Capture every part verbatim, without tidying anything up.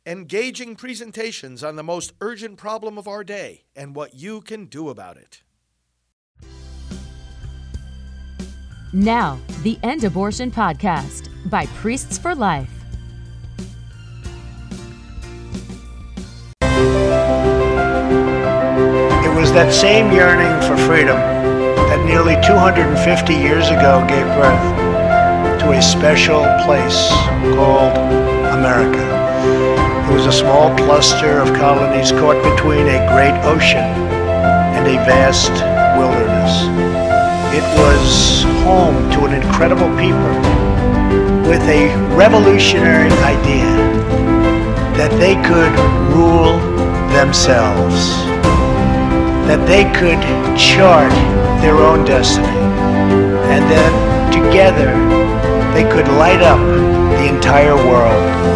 Engaging presentations on the most urgent problem of our day and what you can do about it. Now, the End Abortion Podcast by Priests for Life. It was that same yearning for freedom that nearly two hundred fifty years ago gave birth to a special place called America. It was a small cluster of colonies caught between a great ocean and a vast wilderness. It was home to an incredible people with a revolutionary idea that they could rule themselves, that they could chart their own destiny, and that together they could light up the entire world.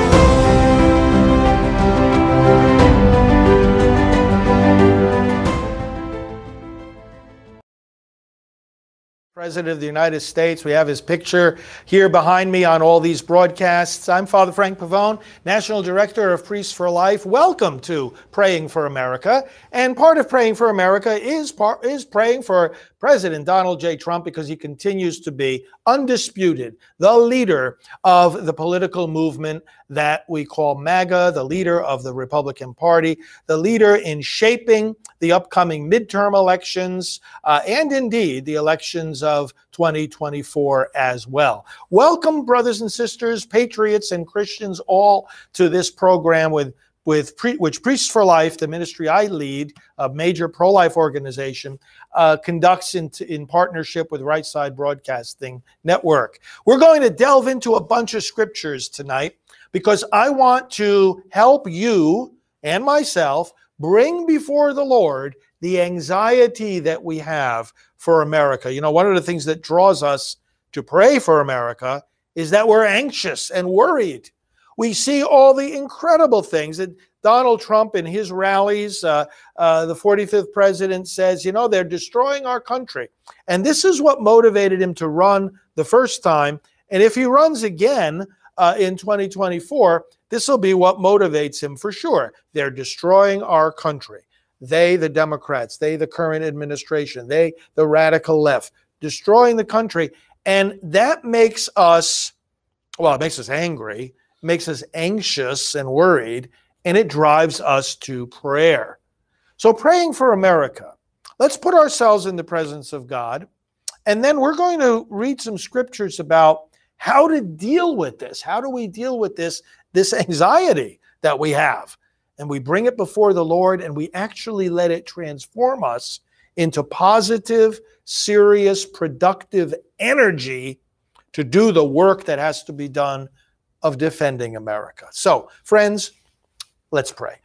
President of the United States. We have his picture here behind me on all these broadcasts. I'm Father Frank Pavone, National Director of Priests for Life. Welcome to Praying for America. And part of Praying for America is, part, is praying for President Donald J. Trump, because he continues to be undisputed the leader of the political movement that we call MAGA, the leader of the Republican Party, the leader in shaping the upcoming midterm elections, uh, and indeed the elections of twenty twenty-four as well. Welcome, brothers and sisters, patriots and Christians, all to this program with with pre, which Priests for Life, the ministry I lead, a major pro-life organization, uh, conducts in, in partnership with Right Side Broadcasting Network. We're going to delve into a bunch of scriptures tonight because I want to help you and myself bring before the Lord the anxiety that we have for America. You know, one of the things that draws us to pray for America is that we're anxious and worried. We see all the incredible things that Donald Trump in his rallies, uh, uh, the forty-fifth president says, you know, they're destroying our country. And this is what motivated him to run the first time. And if he runs again uh, in twenty twenty-four, this will be what motivates him for sure. They're destroying our country. They, the Democrats, they, the current administration, they, the radical left, destroying the country. And that makes us, well, it makes us angry, makes us anxious and worried, and it drives us to prayer. So praying for America, let's put ourselves in the presence of God, and then we're going to read some scriptures about how to deal with this. How do we deal with this, this anxiety that we have? And we bring it before the Lord, and we actually let it transform us into positive, serious, productive energy to do the work that has to be done of defending America. So, friends, let's pray.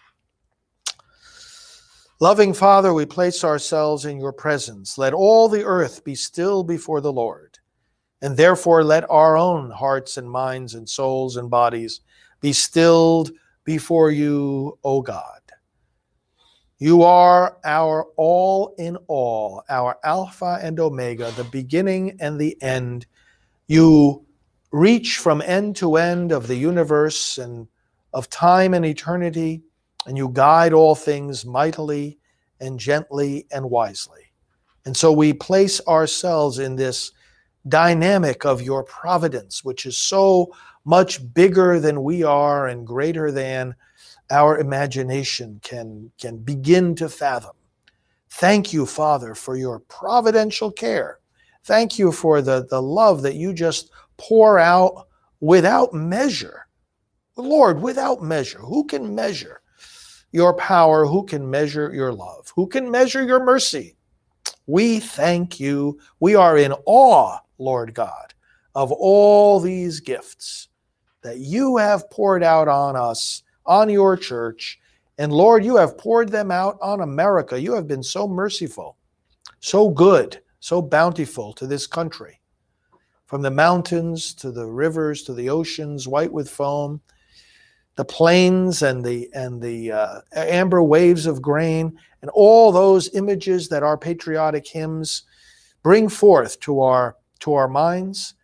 Loving Father, we place ourselves in your presence. Let all the earth be still before the Lord, and therefore let our own hearts and minds and souls and bodies be stilled before you, O God. You are our all in all, our Alpha and Omega, the beginning and the end. You reach from end to end of the universe and of time and eternity, and you guide all things mightily and gently and wisely. And so we place ourselves in this dynamic of your providence, which is so much bigger than we are and greater than our imagination can, can begin to fathom. Thank you, Father, for your providential care. Thank you for the, the love that you just pour out without measure. Lord, without measure. Who can measure your power? Who can measure your love? Who can measure your mercy? We thank you. We are in awe, Lord God, of all these gifts that you have poured out on us, on your church. And Lord, you have poured them out on America. You have been so merciful, so good, so bountiful to this country. From the mountains to the rivers to the oceans, white with foam, the plains and the and the uh, amber waves of grain, and all those images that our patriotic hymns bring forth to our to our minds.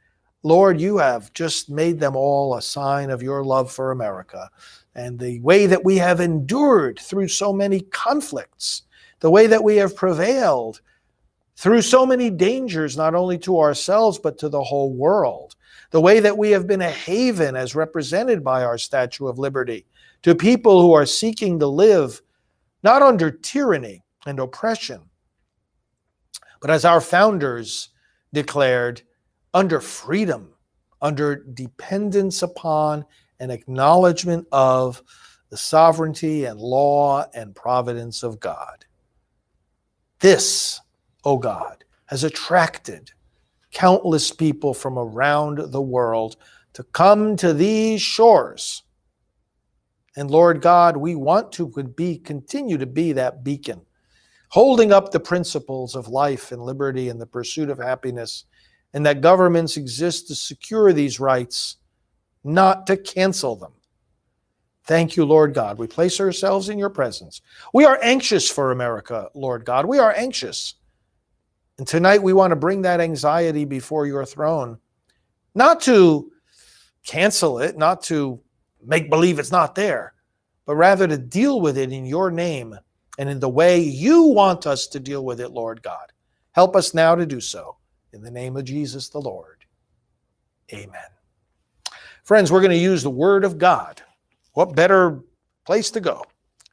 Lord, you have just made them all a sign of your love for America. And the way that we have endured through so many conflicts, the way that we have prevailed through so many dangers, not only to ourselves, but to the whole world, the way that we have been a haven as represented by our Statue of Liberty to people who are seeking to live not under tyranny and oppression, but as our founders declared, under freedom, under dependence upon and acknowledgement of the sovereignty and law and providence of God. This, O God, has attracted countless people from around the world to come to these shores. And Lord God, we want to be, continue to be that beacon, holding up the principles of life and liberty and the pursuit of happiness, and that governments exist to secure these rights, not to cancel them. Thank you, Lord God. We place ourselves in your presence. We are anxious for America, Lord God. We are anxious. And tonight we want to bring that anxiety before your throne, not to cancel it, not to make believe it's not there, but rather to deal with it in your name and in the way you want us to deal with it, Lord God. Help us now to do so. In the name of Jesus the Lord. Amen. Friends, we're going to use the Word of God. What better place to go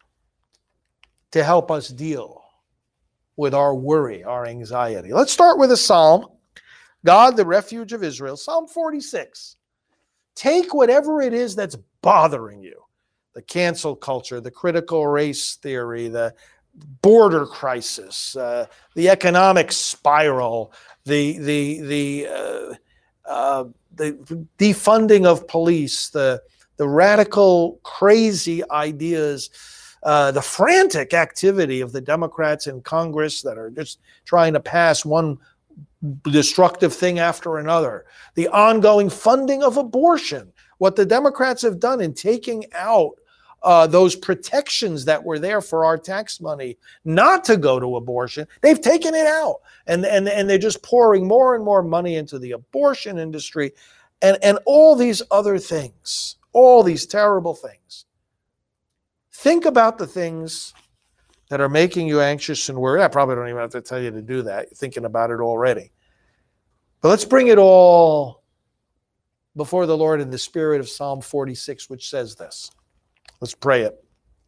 to help us deal with our worry, our anxiety? Let's start with a psalm. God, the refuge of Israel. Psalm forty-six. Take whatever it is that's bothering you. The cancel culture, the critical race theory, the border crisis, uh, the economic spiral, the the the uh, uh, the defunding of police, the the radical, crazy ideas, uh, the frantic activity of the Democrats in Congress that are just trying to pass one destructive thing after another, the ongoing funding of abortion, what the Democrats have done in taking out uh, those protections that were there for our tax money not to go to abortion. They've taken it out, and, and, and they're just pouring more and more money into the abortion industry and, and all these other things. All these terrible things. Think about the things that are making you anxious and worried. I probably don't even have to tell you to do that. You're thinking about it already. But let's bring it all before the Lord in the spirit of Psalm forty-six, which says this. Let's pray it.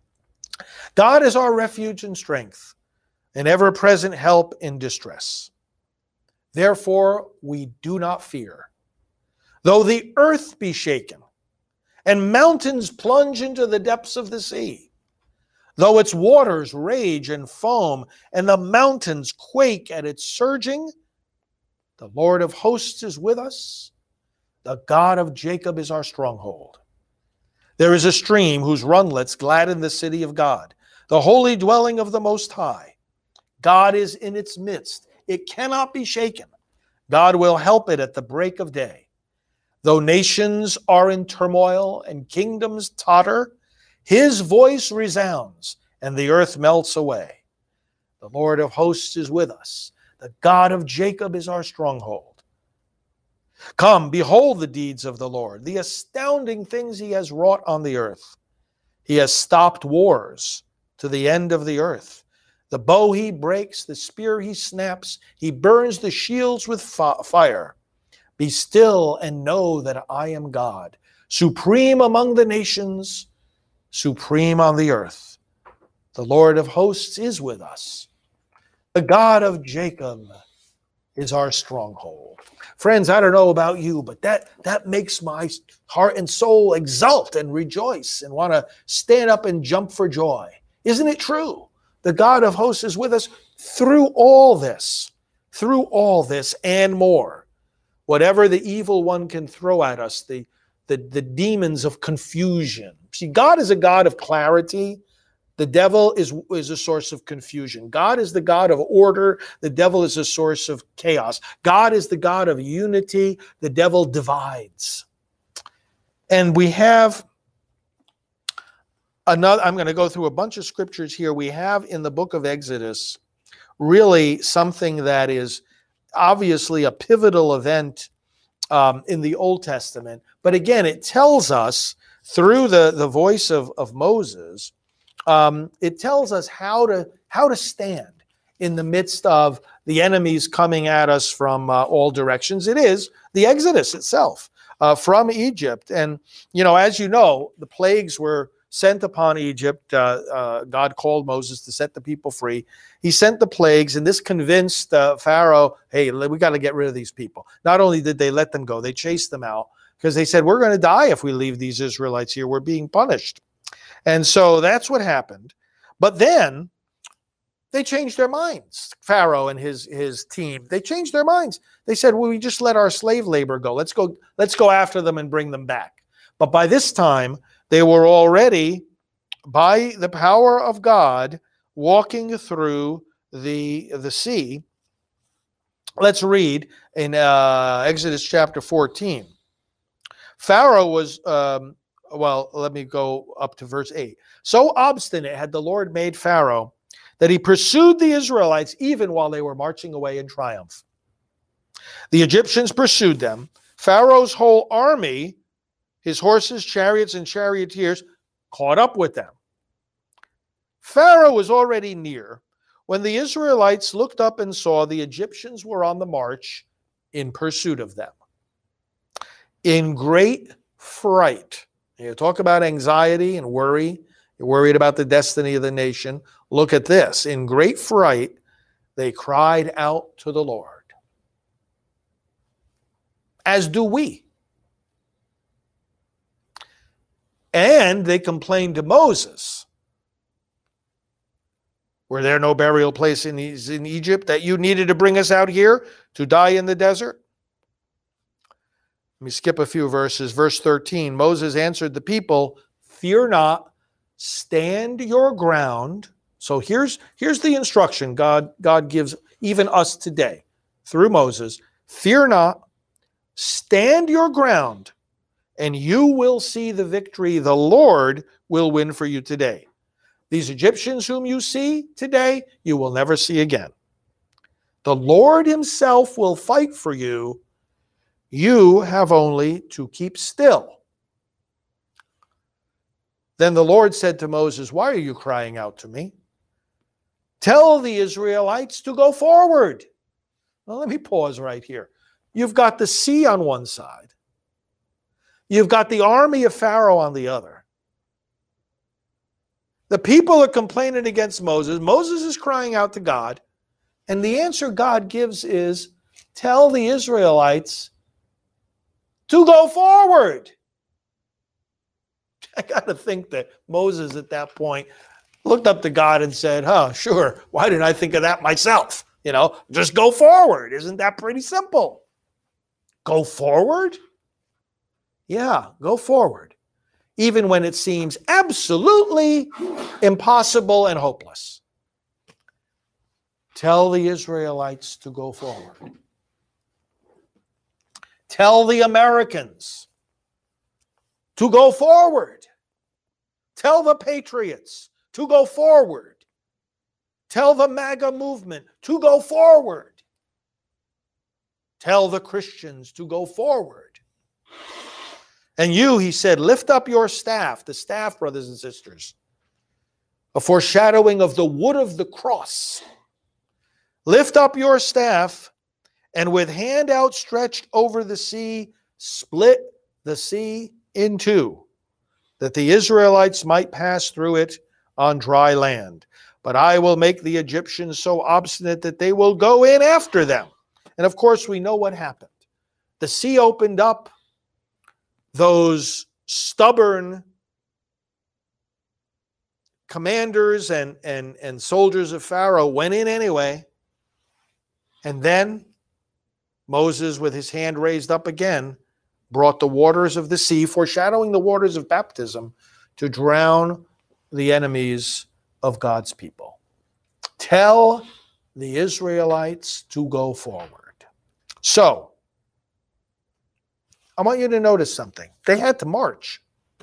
God is our refuge and strength, an ever-present help in distress. Therefore, we do not fear. Though the earth be shaken, and mountains plunge into the depths of the sea, though its waters rage and foam, and the mountains quake at its surging, the Lord of hosts is with us. The God of Jacob is our stronghold. There is a stream whose runlets gladden the city of God, the holy dwelling of the Most High. God is in its midst. It cannot be shaken. God will help it at the break of day. Though nations are in turmoil and kingdoms totter, his voice resounds and the earth melts away. The Lord of hosts is with us. The God of Jacob is our stronghold. Come, behold the deeds of the Lord, the astounding things he has wrought on the earth. He has stopped wars to the end of the earth. The bow he breaks, the spear he snaps, he burns the shields with fire. Be still and know that I am God, supreme among the nations, supreme on the earth. The Lord of hosts is with us. The God of Jacob is our stronghold. Friends, I don't know about you, but that, that makes my heart and soul exult and rejoice and want to stand up and jump for joy. Isn't it true? The God of hosts is with us through all this, through all this and more. Whatever the evil one can throw at us, the, the, the demons of confusion. See, God is a God of clarity. The devil is, is a source of confusion. God is the God of order. The devil is a source of chaos. God is the God of unity. The devil divides. And we have another, I'm going to go through a bunch of scriptures here. We have in the book of Exodus really something that is obviously a pivotal event um, in the Old Testament. But again, it tells us through the, the voice of, of Moses, um, it tells us how to, how to stand in the midst of the enemies coming at us from uh, all directions. It is the Exodus itself uh, from Egypt. And, you know, as you know, the plagues were sent upon Egypt. Uh, uh, God called Moses to set the people free. He sent the plagues, and this convinced uh, Pharaoh, hey, we got to get rid of these people. Not only did they let them go, they chased them out because they said, we're going to die if we leave these Israelites here. We're being punished. And so that's what happened. But then they changed their minds. Pharaoh and his, his team, they changed their minds. They said, well, we just let our slave labor go. Let's go, let's go after them and bring them back. But by this time, they were already, by the power of God, walking through the, the sea. Let's read in uh, Exodus chapter fourteen. Pharaoh was, um, well, let me go up to verse eight. So obstinate had the Lord made Pharaoh that he pursued the Israelites even while they were marching away in triumph. The Egyptians pursued them. Pharaoh's whole army, his horses, chariots, and charioteers, caught up with them. Pharaoh was already near when the Israelites looked up and saw the Egyptians were on the march in pursuit of them. In great fright. You talk about anxiety and worry. You're worried about the destiny of the nation. Look at this. In great fright, they cried out to the Lord. As do we. And they complained to Moses. Were there no burial place in, in Egypt that you needed to bring us out here to die in the desert? Let me skip a few verses. Verse thirteen, Moses answered the people, fear not, stand your ground. So here's, here's the instruction God, God gives even us today through Moses. Fear not, stand your ground, and you will see the victory the Lord will win for you today. These Egyptians whom you see today, you will never see again. The Lord himself will fight for you. You have only to keep still. Then the Lord said to Moses, why are you crying out to me? Tell the Israelites to go forward. Well, let me pause right here. You've got the sea on one side. You've got the army of Pharaoh on the other. The people are complaining against Moses. Moses is crying out to God. And the answer God gives is, tell the Israelites to go forward. I got to think that Moses at that point looked up to God and said, huh, sure, why didn't I think of that myself? You know, just go forward. Isn't that pretty simple? Go forward? Yeah, go forward. Even when it seems absolutely impossible and hopeless. Tell the Israelites to go forward. Tell the Americans to go forward. Tell the patriots to go forward. Tell the MAGA movement to go forward. Tell the Christians to go forward. And you, he said, lift up your staff, the staff, brothers and sisters, a foreshadowing of the wood of the cross. Lift up your staff, and with hand outstretched over the sea, split the sea in two, that the Israelites might pass through it on dry land. But I will make the Egyptians so obstinate that they will go in after them. And of course, we know what happened. The sea opened up. Those stubborn commanders and, and, and soldiers of Pharaoh went in anyway. And then Moses, with his hand raised up again, brought the waters of the sea, foreshadowing the waters of baptism, to drown the enemies of God's people. Tell the Israelites to go forward. So, I want you to notice something. They had to march.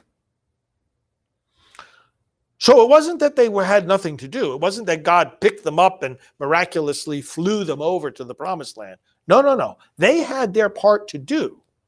So it wasn't that they were, had nothing to do. It wasn't that God picked them up and miraculously flew them over to the promised land. No, no, no. They had their part to do.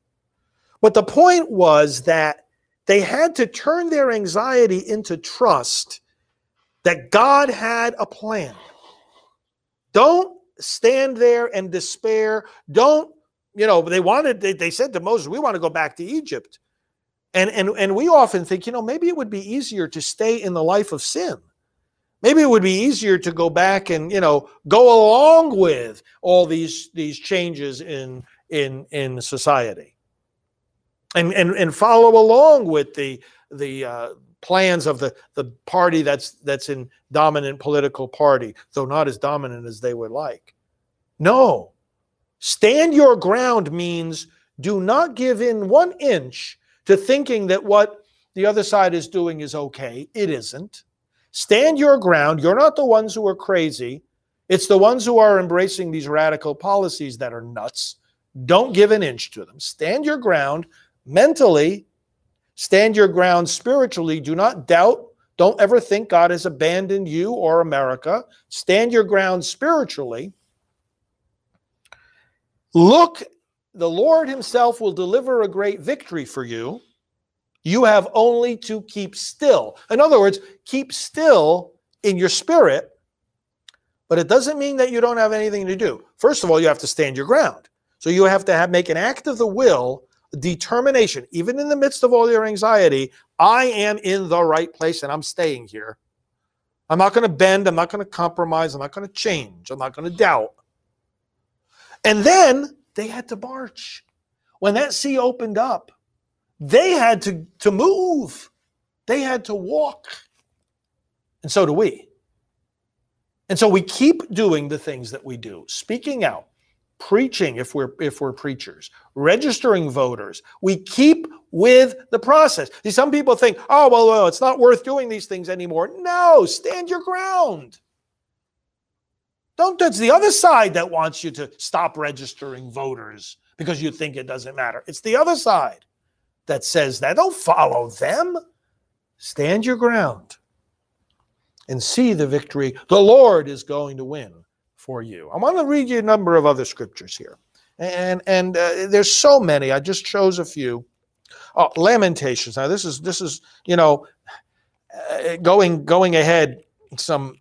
But the point was that they had to turn their anxiety into trust that God had a plan. Don't stand there and despair. Don't, you know, they wanted, they, they said to Moses, we want to go back to Egypt. And, and, and we often think, you know, maybe it would be easier to stay in the life of sin. Maybe it would be easier to go back and, you know, go along with all these, these changes in, in, in society. And, and, and follow along with the, the uh, plans of the, the party that's, that's in dominant political party, though not as dominant as they would like. No. Stand your ground means do not give in one inch to thinking that what the other side is doing is okay. It isn't. Stand your ground. You're not the ones who are crazy. It's the ones who are embracing these radical policies that are nuts. Don't give an inch to them. Stand your ground mentally. Stand your ground spiritually. Do not doubt. Don't ever think God has abandoned you or America. Stand your ground spiritually. Look, the Lord himself will deliver a great victory for you. You have only to keep still. In other words, keep still in your spirit, but it doesn't mean that you don't have anything to do. First of all, you have to stand your ground. So you have to have, make an act of the will, determination, even in the midst of all your anxiety. I am in the right place and I'm staying here. I'm not going to bend. I'm not going to compromise. I'm not going to change. I'm not going to doubt. And then they had to march. When that sea opened up, they had to, to move. They had to walk. And so do we. And so we keep doing the things that we do, speaking out, preaching if we're, if we're preachers, registering voters. We keep with the process. See, some people think, oh, well, well, it's not worth doing these things anymore. No, stand your ground. Don't, that's the other side that wants you to stop registering voters because you think it doesn't matter. It's the other side that says that. Don't follow them. Stand your ground and see the victory the Lord is going to win for you. I want to read you a number of other scriptures here. And, and uh, there's so many. I just chose a few. Oh, Lamentations. Now, this is, this is you know, uh, going, going ahead some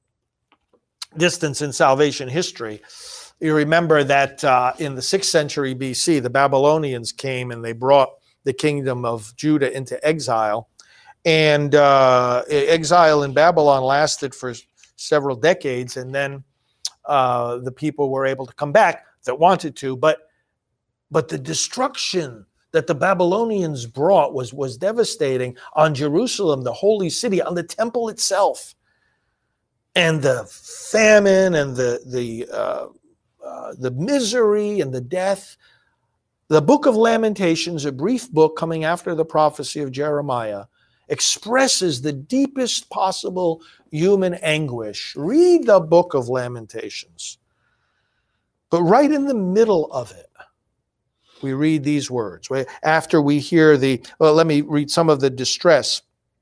distance in salvation history. You remember that uh, in the sixth century B C, the Babylonians came and they brought the kingdom of Judah into exile. And uh, exile in Babylon lasted for several decades, and then uh, the people were able to come back that wanted to. But, but the destruction that the Babylonians brought was, was devastating on Jerusalem, the holy city, on the temple itself. And the famine and the, the, uh, uh, the misery and the death. The book of Lamentations, a brief book coming after the prophecy of Jeremiah, expresses the deepest possible human anguish. Read the book of Lamentations. But right in the middle of it, we read these words. After we hear the, well, let me read some of the distress.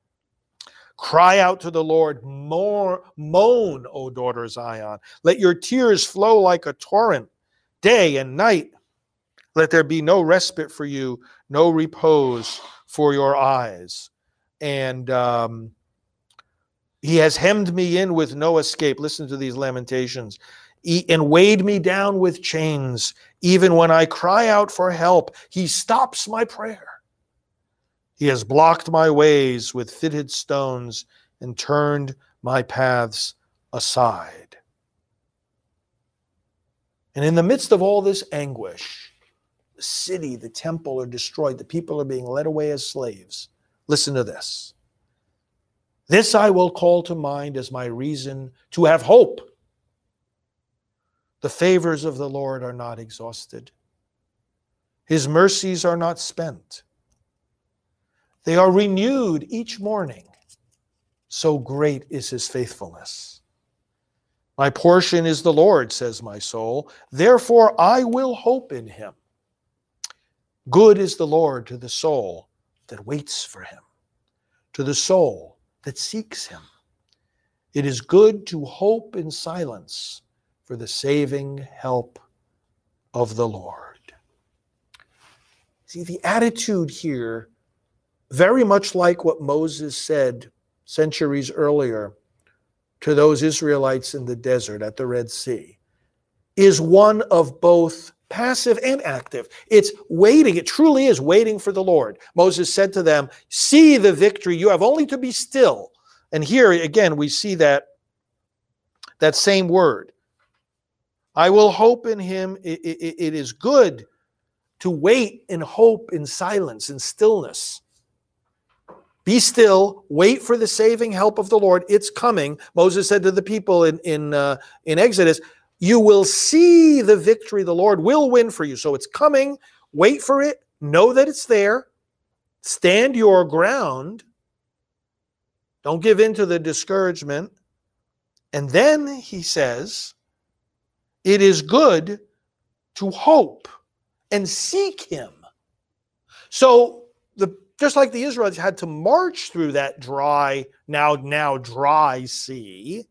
Cry out to the Lord, more, moan, O daughter Zion. Let your tears flow like a torrent, day and night. Let there be no respite for you, no repose for your eyes. And um, he has hemmed me in with no escape. Listen to these lamentations. And weighed me down with chains. Even when I cry out for help, he stops my prayer. He has blocked my ways with fitted stones and turned my paths aside. And in the midst of all this anguish, the city, the temple are destroyed. The people are being led away as slaves. Listen to this. This I will call to mind as my reason to have hope. The favors of the Lord are not exhausted. His mercies are not spent. They are renewed each morning. So great is his faithfulness. My portion is the Lord, says my soul. Therefore I will hope in him. Good is the Lord to the soul that waits for him, to the soul that seeks him. It is good to hope in silence for the saving help of the Lord. See, the attitude here, very much like what Moses said centuries earlier to those Israelites in the desert at the Red Sea, is one of both passive and active. It's waiting. It truly is waiting for the Lord. Moses said to them, see the victory. You have only to be still. And here again, we see that, that same word. I will hope in him. It, it, it is good to wait in hope, in silence, in stillness. Be still, wait for the saving help of the Lord. It's coming. Moses said to the people in, in, uh, in Exodus, you will see the victory the Lord will win for you. So it's coming. Wait for it. Know that it's there. Stand your ground. Don't give in to the discouragement. And then he says, it is good to hope and seek him. So the just like the Israelites had to march through that dry, now, now dry sea,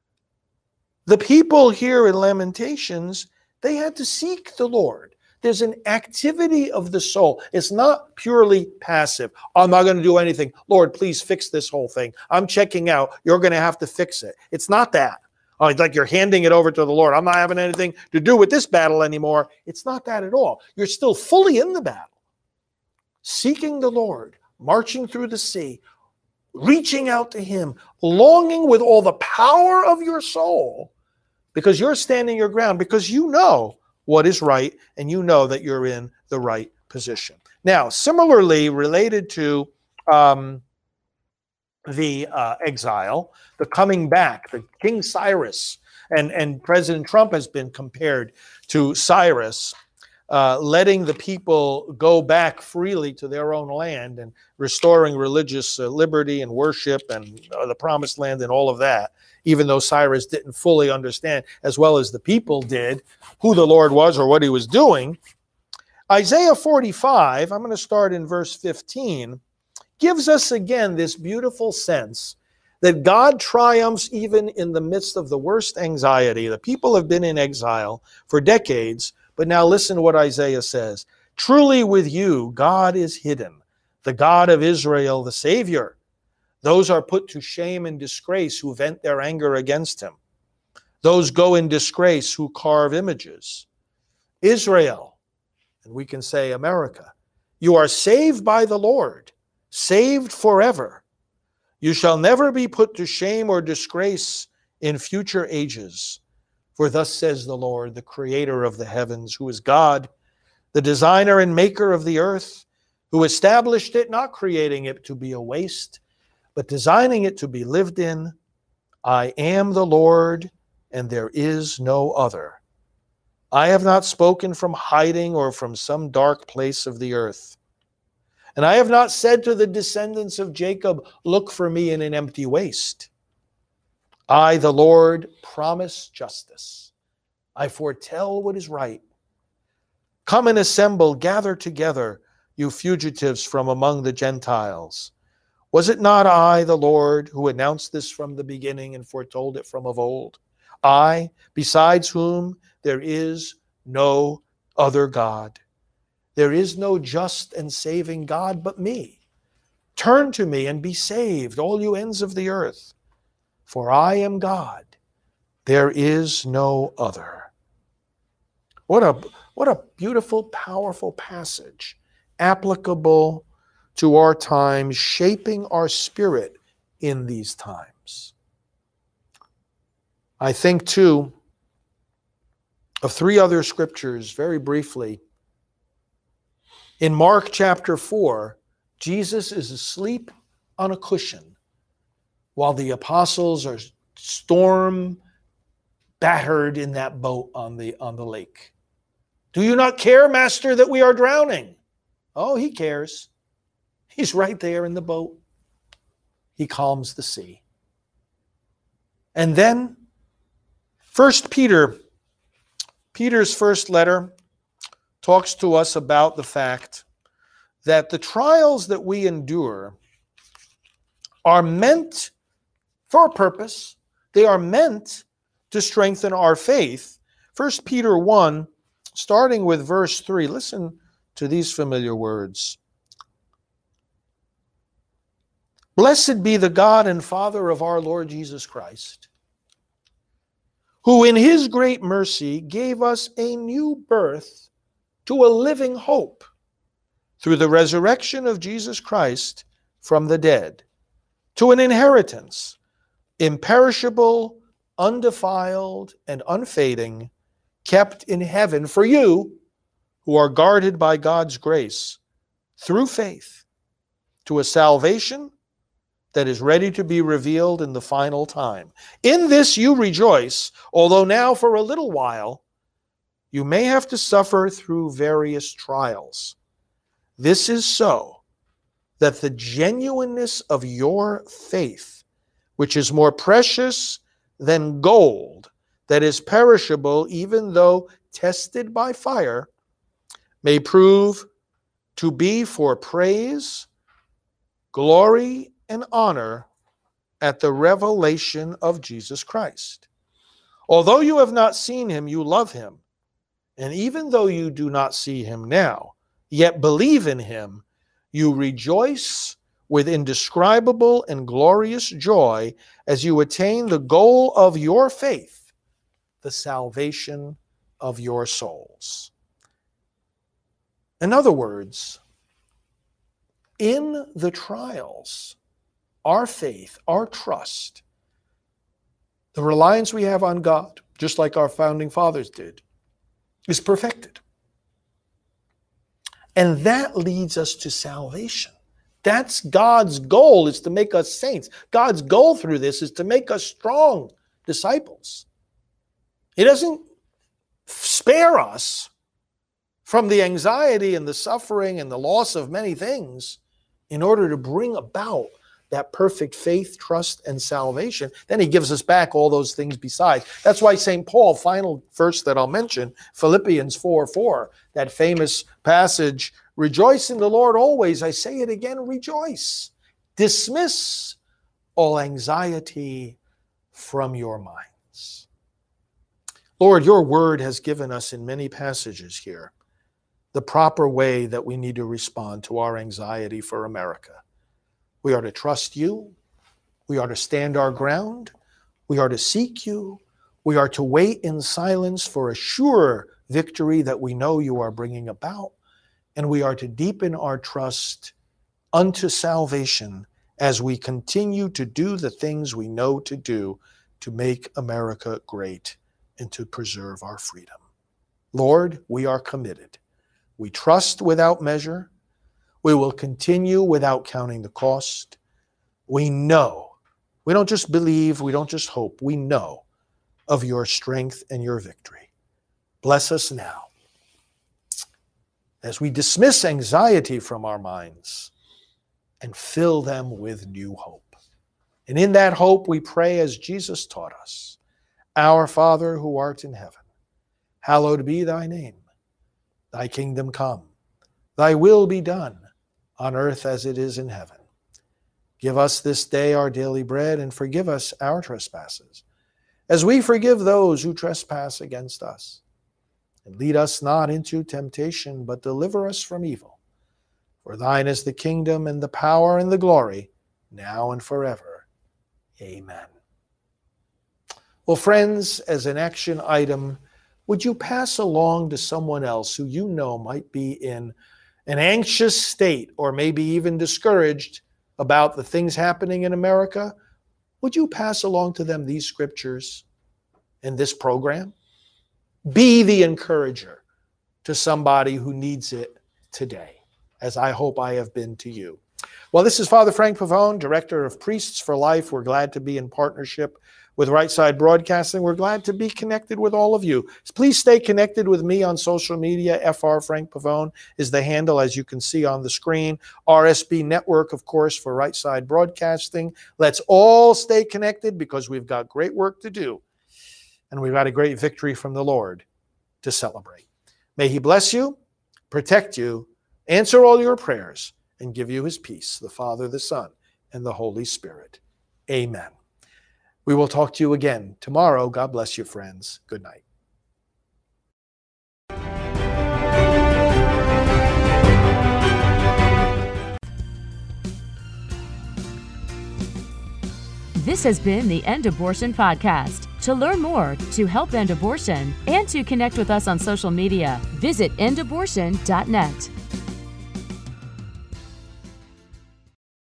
the people here in Lamentations, they had to seek the Lord. There's an activity of the soul. It's not purely passive. I'm not going to do anything. Lord, please fix this whole thing. I'm checking out. You're going to have to fix it. It's not that. Oh, it's like you're handing it over to the Lord. I'm not having anything to do with this battle anymore. It's not that at all. You're still fully in the battle. Seeking the Lord, marching through the sea, reaching out to him, longing with all the power of your soul, because you're standing your ground, because you know what is right, and you know that you're in the right position. Now, similarly related to um, the uh, exile, the coming back, the King Cyrus, and, and President Trump has been compared to Cyrus, uh, letting the people go back freely to their own land and restoring religious uh, liberty and worship and uh, the promised land and all of that, even though Cyrus didn't fully understand, as well as the people did, who the Lord was or what he was doing. Isaiah forty-five, I'm going to start in verse fifteen, gives us again this beautiful sense that God triumphs even in the midst of the worst anxiety. The people have been in exile for decades, but now listen to what Isaiah says. Truly with you, God is hidden, the God of Israel, the Savior. Those are put to shame and disgrace who vent their anger against him. Those go in disgrace who carve images. Israel, and we can say America, you are saved by the Lord, saved forever. You shall never be put to shame or disgrace in future ages. For thus says the Lord, the creator of the heavens, who is God, the designer and maker of the earth, who established it, not creating it to be a waste, but designing it to be lived in. I am the Lord, and there is no other. I have not spoken from hiding or from some dark place of the earth. And I have not said to the descendants of Jacob, look for me in an empty waste. I, the Lord, promise justice. I foretell what is right. Come and assemble, gather together, you fugitives from among the Gentiles. Was it not I, the Lord, who announced this from the beginning and foretold it from of old? I, besides whom there is no other God. There is no just and saving God but me. Turn to me and be saved, all you ends of the earth. For I am God. There is no other. What a, what a beautiful, powerful passage, applicable to our times, shaping our spirit in these times. I think, too, of three other scriptures, very briefly. In Mark chapter four, Jesus is asleep on a cushion while the apostles are storm battered in that boat on the, on the lake. Do you not care, Master, that we are drowning? Oh, he cares. He's right there in the boat. He calms the sea. And then, First Peter, Peter's first letter talks to us about the fact that the trials that we endure are meant for a purpose. They are meant to strengthen our faith. First Peter one, starting with verse three, listen to these familiar words. Blessed be the God and Father of our Lord Jesus Christ, who in his great mercy gave us a new birth to a living hope through the resurrection of Jesus Christ from the dead, to an inheritance imperishable, undefiled, and unfading, kept in heaven for you who are guarded by God's grace through faith to a salvation that is ready to be revealed in the final time. In this you rejoice, although now for a little while you may have to suffer through various trials. This is so that the genuineness of your faith, which is more precious than gold that is perishable even though tested by fire, may prove to be for praise, glory, and honor at the revelation of Jesus Christ. Although you have not seen him, you love him. And even though you do not see him now, yet believe in him, you rejoice with indescribable and glorious joy as you attain the goal of your faith, the salvation of your souls. In other words, in the trials, our faith, our trust, the reliance we have on God, just like our founding fathers did, is perfected. And that leads us to salvation. That's God's goal, is to make us saints. God's goal through this is to make us strong disciples. He doesn't spare us from the anxiety and the suffering and the loss of many things in order to bring about that perfect faith, trust, and salvation. Then he gives us back all those things besides. That's why Saint Paul, final verse that I'll mention, Philippians four four, that famous passage, rejoice in the Lord always. I say it again, rejoice. Dismiss all anxiety from your minds. Lord, your word has given us in many passages here the proper way that we need to respond to our anxiety for America. We are to trust you. We are to stand our ground. We are to seek you. We are to wait in silence for a sure victory that we know you are bringing about. And we are to deepen our trust unto salvation as we continue to do the things we know to do to make America great and to preserve our freedom. Lord, we are committed. We trust without measure. We will continue without counting the cost. We know, we don't just believe, we don't just hope, we know of your strength and your victory. Bless us now as we dismiss anxiety from our minds and fill them with new hope. And in that hope we pray as Jesus taught us, Our Father who art in heaven, hallowed be thy name. Thy kingdom come, thy will be done on earth as it is in heaven. Give us this day our daily bread, and forgive us our trespasses, as we forgive those who trespass against us. And lead us not into temptation, but deliver us from evil. For thine is the kingdom and the power and the glory, now and forever. Amen. Well, friends, as an action item, would you pass along to someone else who you know might be in an anxious state or maybe even discouraged about the things happening in America? Would you pass along to them these scriptures in this program? Be the encourager to somebody who needs it today, as I hope I have been to you. Well, this is Father Frank Pavone, Director of Priests for Life. We're glad to be in partnership with Right Side Broadcasting. We're glad to be connected with all of you. Please stay connected with me on social media. F R Frank Pavone is the handle, as you can see on the screen. R S B Network, of course, for Right Side Broadcasting. Let's all stay connected because we've got great work to do. And we've got a great victory from the Lord to celebrate. May he bless you, protect you, answer all your prayers, and give you his peace, the Father, the Son, and the Holy Spirit. Amen. We will talk to you again tomorrow. God bless you, friends. Good night. This has been the End Abortion Podcast. To learn more, to help end abortion, and to connect with us on social media, visit end abortion dot net.